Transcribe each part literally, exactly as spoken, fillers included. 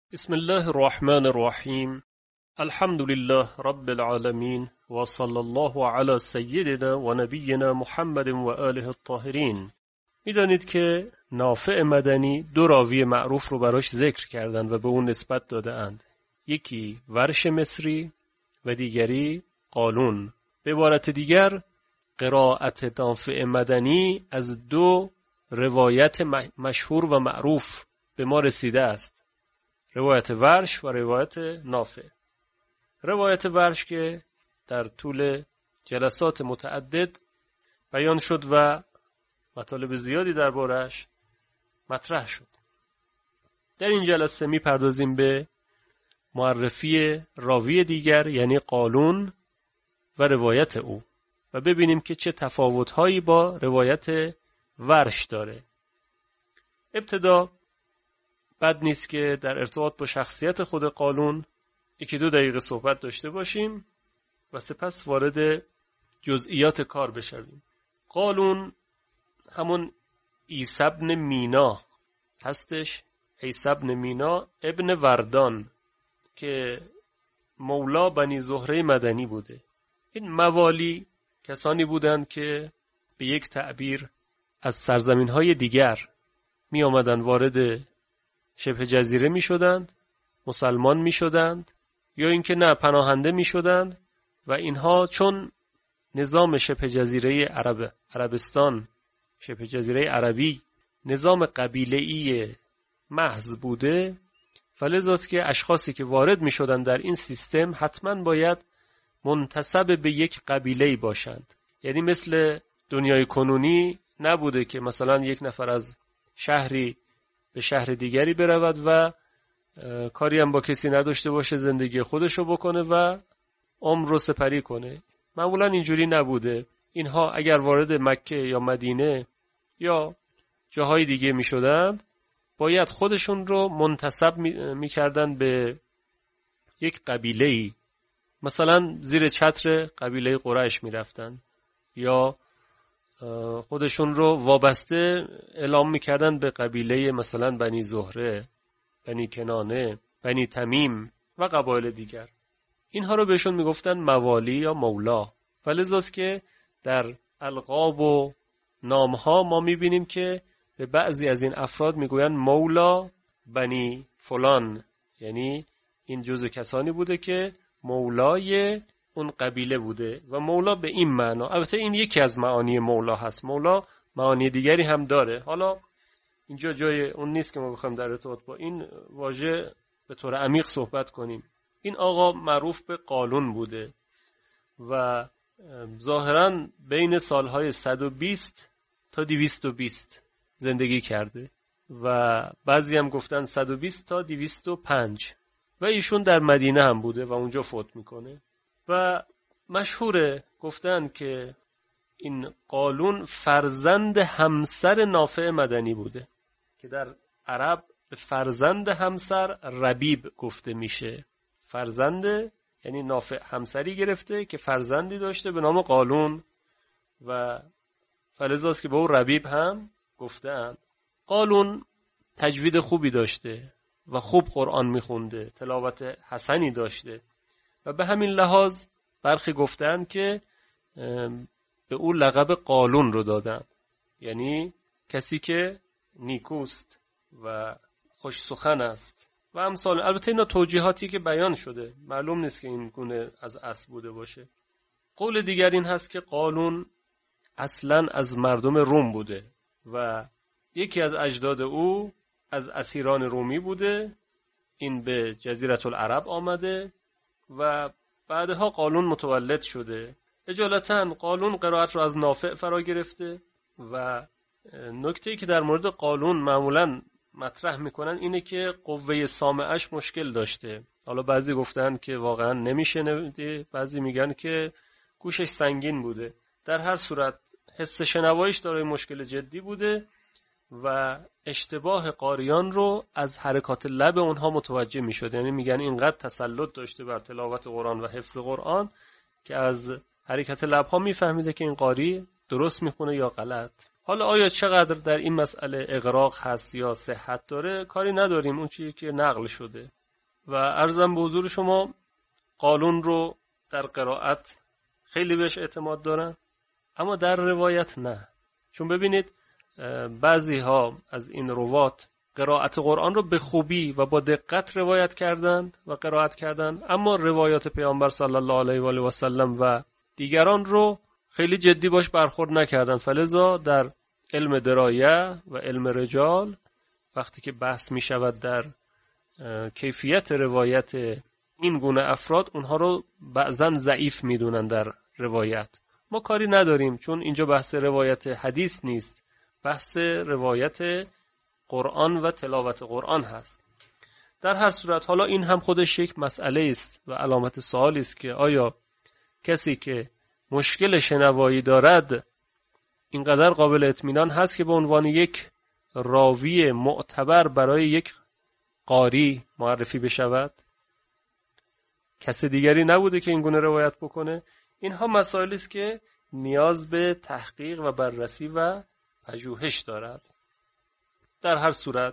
بسم الله الرحمن الرحیم. الحمد لله رب العالمین و صلی الله علی سیدنا و نبینا محمد و آله الطاهرین. میدانید که نافع مدنی دو راوی معروف رو براش ذکر کردند و به اون نسبت داده اند. یکی ورش مصری و دیگری قالون. به عبارت دیگر قرائت نافع مدنی از دو روایت مشهور و معروف به ما رسیده است: روایت ورش و روایت نافع. روایت ورش که در طول جلسات متعدد بیان شد و مطالب زیادی دربارش مطرح شد. در این جلسه میپردازیم به معرفی راوی دیگر، یعنی قالون و روایت او، و ببینیم که چه تفاوت‌هایی با روایت ورش داره. ابتدا بد نیست که در ارتباط با شخصیت خود قالون یکی دو دقیقه صحبت داشته باشیم و سپس وارد جزئیات کار بشویم. قالون همون عیسی ابن مینا هستش، عیسی ابن مینا ابن وردان که مولا بنی زهره مدنی بوده. این موالی کسانی بودند که به یک تعبیر از سرزمین‌های دیگر می آمدند وارد شبه جزیره می شدند، مسلمان می شدند، یا اینکه نه پناهنده می شدند و اینها چون نظام شبه جزیره عرب عربستان شبه جزیره عربی نظام قبیله‌ای محض بوده، فلذاست که اشخاصی که وارد می شدند در این سیستم حتما باید منتسب به یک قبیله‌ای باشند. یعنی مثل دنیای کنونی نبوده که مثلا یک نفر از شهری به شهر دیگری برود و کاری هم با کسی نداشته باشه، زندگی خودشو بکنه و عمر رو سپری کنه. معمولا اینجوری نبوده. اینها اگر وارد مکه یا مدینه یا جاهای دیگه می شدند باید خودشون رو منتسب می کردن به یک قبیله‌ای، مثلا زیر چتر قبیله قریش می رفتن یا خودشون رو وابسته اعلام میکردن به قبیله مثلا بنی زهره، بنی کنانه، بنی تمیم و قبایل دیگر. اینها رو بهشون میگفتن موالی یا مولا. فلذاست که در القاب و نامها ما میبینیم که به بعضی از این افراد میگوین مولا بنی فلان، یعنی این جزء کسانی بوده که مولای اون قبیله بوده و مولا به این معنا. البته این یکی از معانی مولا هست، مولا معانی دیگری هم داره. حالا اینجا جای اون نیست که ما بخوایم در ارتباط با این واژه به طور عمیق صحبت کنیم. این آقا معروف به قالون بوده و ظاهراً بین سالهای صد و بیست تا دویست و بیست زندگی کرده و بعضی هم گفتن صد و بیست تا دویست و پنج و ایشون در مدینه هم بوده و اونجا فوت میکنه. و مشهوره گفتن که این قالون فرزند همسر نافع مدنی بوده که در عرب فرزند همسر ربیب گفته میشه. فرزند یعنی نافع همسری گرفته که فرزندی داشته به نام قالون و فلذاست که به او ربیب هم گفتن. قالون تجوید خوبی داشته و خوب قرآن میخونده، تلاوت حسنی داشته و به همین لحاظ برخی گفتن که به او لقب قالون رو دادن، یعنی کسی که نیکوست و خوش سخن است و امثال. البته اینا توجیهاتی که بیان شده، معلوم نیست که این گونه از اصل بوده باشه. قول دیگر این هست که قالون اصلا از مردم روم بوده و یکی از اجداد او از اسیران رومی بوده. این به جزیره العرب آمده و بعدها قالون متولد شده. اجالتا قالون قرائت رو از نافع فرا گرفته و نکته‌ای که در مورد قالون معمولاً مطرح میکنن اینه که قوه سامعش مشکل داشته. حالا بعضی گفتن که واقعاً نمیشنوده، بعضی میگن که گوشش سنگین بوده. در هر صورت حس شنواییش دارای مشکل جدی بوده و اشتباه قاریان رو از حرکات لب اونها متوجه می شد. یعنی میگن اینقدر تسلط داشته بر تلاوت قرآن و حفظ قرآن که از حرکت لبها میفهمیده که این قاری درست میخونه یا غلط. حالا آیا چقدر در این مسئله اغراق هست یا صحت داره کاری نداریم، اون چیزی که نقل شده. و عرضم به حضور شما قالون رو در قرائت خیلی بهش اعتماد دارن، اما در روایت نه. چون ببینید بعضی ها از این روات قرائت قرآن رو به خوبی و با دقت روایت کردند و قرائت کردند، اما روایات پیامبر صلی الله علیه و آله و سلم و دیگران رو خیلی جدی باش برخورد نکردند. فلذا در علم درایه و علم رجال وقتی که بحث می شود در کیفیت روایت این گونه افراد، اونها رو بعضن ضعیف می دونن در روایت. ما کاری نداریم، چون اینجا بحث روایت حدیث نیست، بحث روایت قرآن و تلاوت قرآن هست. در هر صورت حالا این هم خودش یک مسئله است و علامت سوالی است که آیا کسی که مشکل شنوایی دارد اینقدر قابل اطمینان هست که به عنوان یک راوی معتبر برای یک قاری معرفی بشود؟ کسی دیگری نبوده که این گونه روایت بکنه؟ اینها مسائلی است که نیاز به تحقیق و بررسی و پژوهش دارد. در هر صورت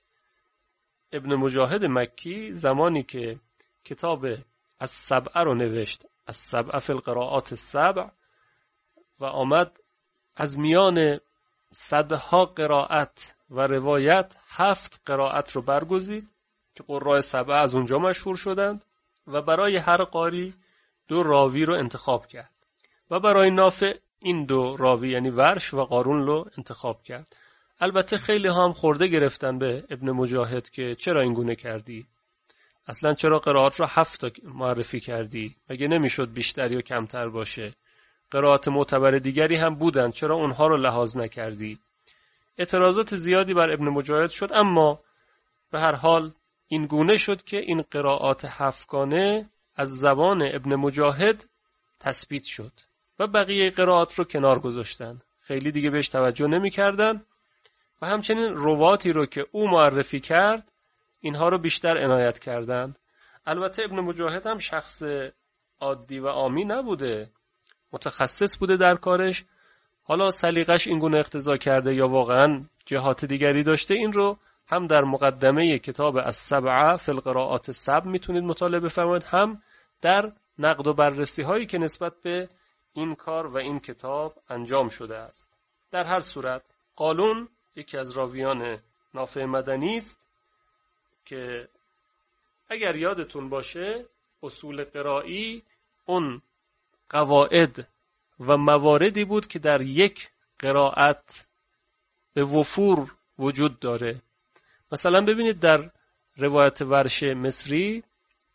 ابن مجاهد مکی زمانی که کتاب السبع رو نوشت، السبع فی القراءات السبع، و آمد از میان صدها قرائت و روایت هفت قرائت رو برگزید که قراء سبع از اونجا مشهور شدند و برای هر قاری دو راوی رو انتخاب کرد و برای نافع این دو راوی یعنی ورش و قارون رو انتخاب کرد. البته خیلی هم خورده گرفتن به ابن مجاهد که چرا این گونه کردی؟ اصلا چرا قرائات رو هفت معرفی کردی؟ مگه نمیشد بیشتر یا کمتر باشه؟ قرائات معتبر دیگری هم بودن، چرا اونها رو لحاظ نکردی؟ اعتراضات زیادی بر ابن مجاهد شد، اما به هر حال این گونه شد که این قرائات هفتگانه از زبان ابن مجاهد تثبیت شد و بقیه قرائات رو کنار گذاشتن، خیلی دیگه بهش توجه نمی کردن و همچنین رواتی رو که او معرفی کرد اینها رو بیشتر عنایت کردند. البته ابن مجاهد هم شخص عادی و عامی نبوده، متخصص بوده در کارش. حالا سلیقش این گونه اقتضا کرده یا واقعا جهات دیگری داشته، این رو هم در مقدمه کتاب السبع فی القراءات السبع میتونید مطالعه بفرمایید، هم در نقد و بررسی هایی که نسبت به این کار و این کتاب انجام شده است. در هر صورت قالون یکی از راویان نافع مدنی است که اگر یادتون باشه اصول قرائی اون قواعد و مواردی بود که در یک قرائت به وفور وجود داره. مثلا ببینید در روایت ورش مصری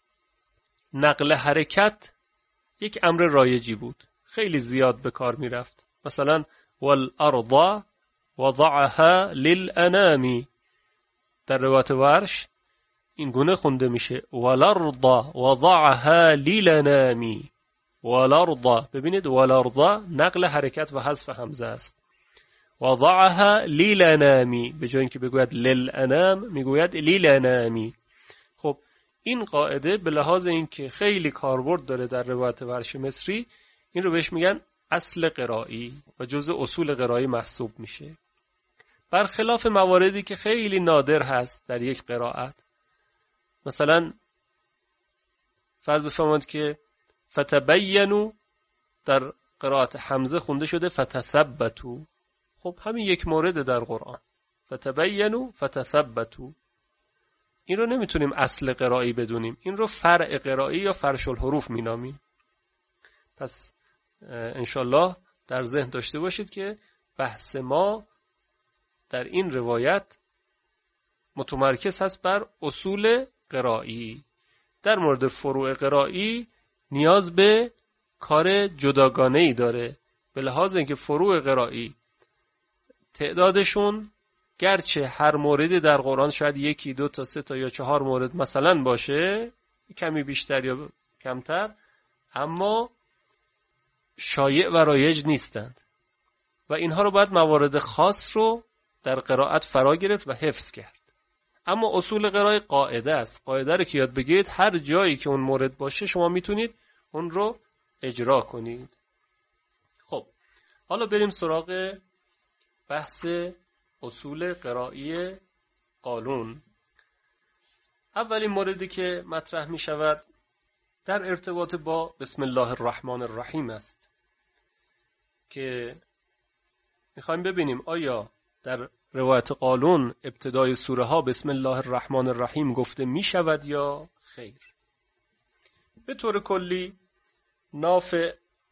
نقل حرکت یک امر رایجی بود، خیلی زیاد به کار می رفت. مثلا والارض وضعها للانام، در روایت ورش این گونه خونده میشه والارض وضعها للانام. والارض، ببینید والارض نقل حرکت و حذف همزه است، وضعها للانام به جای اینکه بگوید للانام میگوید للانام. خب این قاعده به لحاظ اینکه خیلی کاربرد داره در روایت ورش مصری، این رو بهش میگن اصل قرائی و جزء اصول قرائی محسوب میشه، برخلاف مواردی که خیلی نادر هست در یک قرائت. مثلا فرض بفرمایید که فتبینوا در قرائت حمزه خونده شده فتثبتوا. خب همین یک مورد در قرآن، فتبینوا فتثبتوا، این رو نمیتونیم اصل قرائی بدونیم، این رو فرع قرائی یا فرش الحروف مینامیم. پس انشالله در ذهن داشته باشید که بحث ما در این روایت متمرکز هست بر اصول قرائی. در مورد فروع قرائی نیاز به کار جداگانه‌ای داره، به لحاظ اینکه فروع قرائی تعدادشون گرچه هر موردی در قرآن شاید یکی دو تا سه تا یا چهار مورد مثلا باشه، کمی بیشتر یا کمتر، اما شایع و رایج نیستند و اینها رو باید موارد خاص رو در قرائت فرا گرفت و حفظ کرد. اما اصول قرائی قاعده است، قاعده رو که یاد بگیرید هر جایی که اون مورد باشه شما میتونید اون رو اجرا کنید. خب حالا بریم سراغ بحث اصول قرائی قالون. اولین موردی که مطرح می شود در ارتباط با بسم الله الرحمن الرحیم است که میخوایم ببینیم آیا در روایت قالون ابتدای سوره ها بسم الله الرحمن الرحیم گفته می شود یا خیر. به طور کلی نافع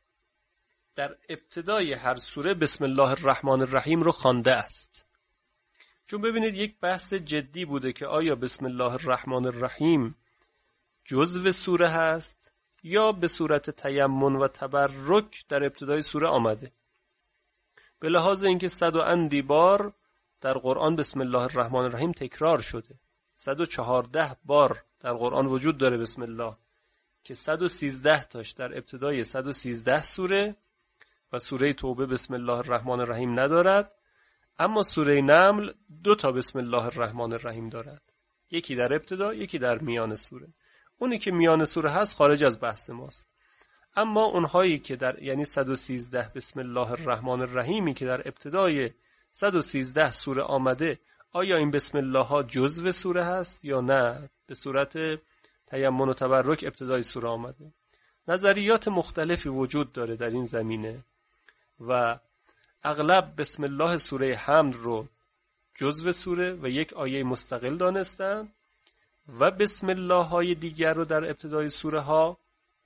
در ابتدای هر سوره بسم الله الرحمن الرحیم رو خوانده است. چون ببینید یک بحث جدی بوده که آیا بسم الله الرحمن الرحیم جزو سوره هست یا به صورت تیمن و تبرک در ابتدای سوره آمده. به لحاظ اینکه صد و اندی بار در قرآن بسم الله الرحمن الرحیم تکرار شده، صد و چهارده بار در قرآن وجود داره بسم الله که صد و سیزده تاش در ابتدای صد و سیزده سوره و سوره توبه بسم الله الرحمن الرحیم ندارد، اما سوره نمل دو تا بسم الله الرحمن الرحیم دارد، یکی در ابتدا یکی در میان سوره. اونی که میان سوره هست خارج از بحث ماست، اما اونهایی که در یعنی صد و سیزده بسم الله الرحمن الرحیمی که در ابتدای صد و سیزده سوره آمده، آیا این بسم الله ها جزو سوره هست یا نه به صورت تیمن و تبرک ابتدای سوره آمده؟ نظریات مختلفی وجود داره در این زمینه و اغلب بسم الله سوره حمد رو جزو سوره و یک آیه مستقل دانستن و بسم الله های دیگر رو در ابتدای سوره ها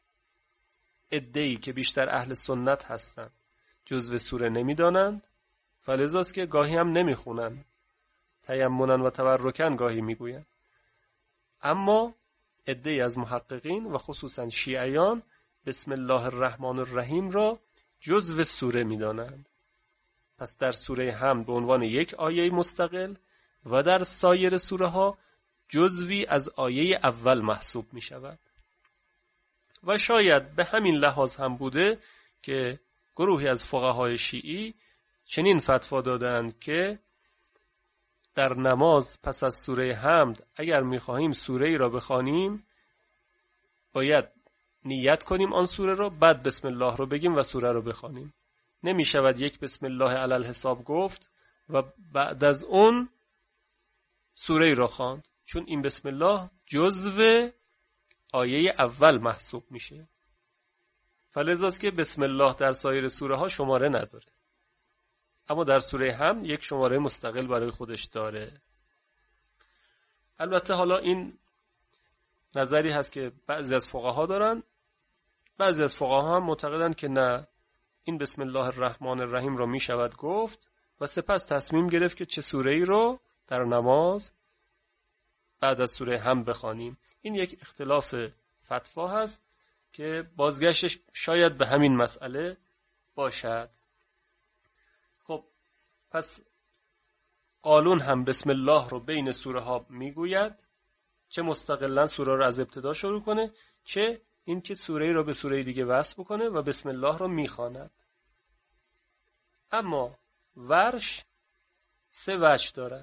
عده‌ای که بیشتر اهل سنت هستند جزو سوره نمیدانند، فلذاست که گاهی هم نمیخونند، تیمنن و تبرکن گاهی میگویند. اما عده‌ای از محققین و خصوصا شیعیان بسم الله الرحمن الرحیم را جزو سوره میدانند. پس در سوره حمد به عنوان یک آیه مستقل و در سایر سوره ها جزوی از آیه اول محسوب می شود. و شاید به همین لحاظ هم بوده که گروهی از فقهای شیعی چنین فتوا دادند که در نماز پس از سوره حمد اگر می خواهیم سوره ای را بخوانیم باید نیت کنیم آن سوره را، بعد بسم الله را بگیم و سوره را بخوانیم. نمی شود یک بسم الله علی الحساب گفت و بعد از اون سوره ای را خواند، چون این بسم الله جزو آیه اول محسوب میشه. فلذاست که بسم الله در سایر سوره ها شماره نداره، اما در سوره حمد یک شماره مستقل برای خودش داره. البته حالا این نظری هست که بعضی از فقها دارن، بعضی از فقها هم معتقدن که نه، این بسم الله الرحمن الرحیم رو می شود گفت و سپس تصمیم گرفت که چه سوره ای رو در نماز بعد از سوره حمد بخوانیم. این یک اختلاف فتوا هست که بازگشتش شاید به همین مسئله باشد. خب پس قالون هم بسم الله رو بین سوره ها میگوید، چه مستقلا سوره رو از ابتدا شروع کنه، چه این که سوره رو به سوره دیگه وصل بکنه و بسم الله رو میخواند. اما ورش سه وجه دارد،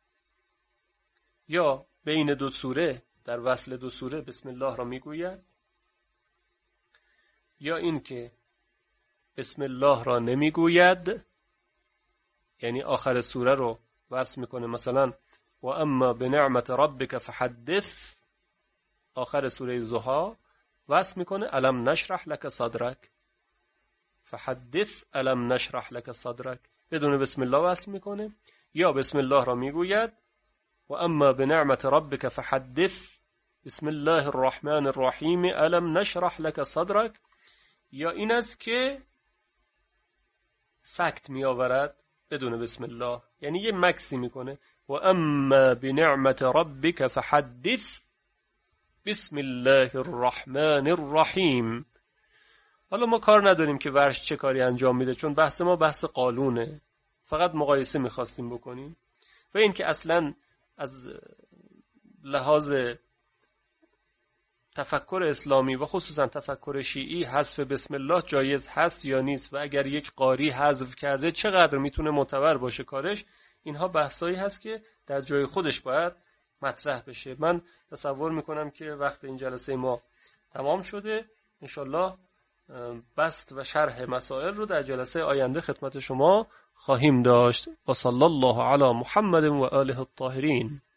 یا بین دو سوره در وصل دو سوره بسم الله را میگوید، یا این که بسم الله را نمیگوید، یعنی آخر سوره رو وصل میکنه، مثلا و اما بنعمت ربک فحدث، آخر سوره ضحی وصل میکنه الم نشرح لك صدرک، فحدث الم نشرح لك صدرک، بدون بسم الله وصل میکنه. یا بسم الله را میگوید و اما بنعمت ربک فحدث بسم الله الرحمن الرحیم الم نشرح لك صدرک، یا این است که سکت می آورد بدون بسم الله، یعنی یه مکسی میکنه و اما بنعمت ربک فحدث بسم الله الرحمن الرحیم. حالا ما کار نداریم که ورش چه کاری انجام میده، چون بحث ما بحث قالونه، فقط مقایسه میخواستیم بکنیم. و این که اصلا از لحاظ تفکر اسلامی و خصوصا تفکر شیعی حذف بسم الله جایز هست یا نیست و اگر یک قاری حذف کرده چقدر میتونه معتبر باشه کارش، اینها بحثایی هست که در جای خودش باید مطرح بشه. من تصور میکنم که وقت این جلسه ما تمام شده، انشالله بسط و شرح مسائل رو در جلسه آینده خدمت شما خواهیم داشت. و صلی الله علی محمد و آله الطاهرین.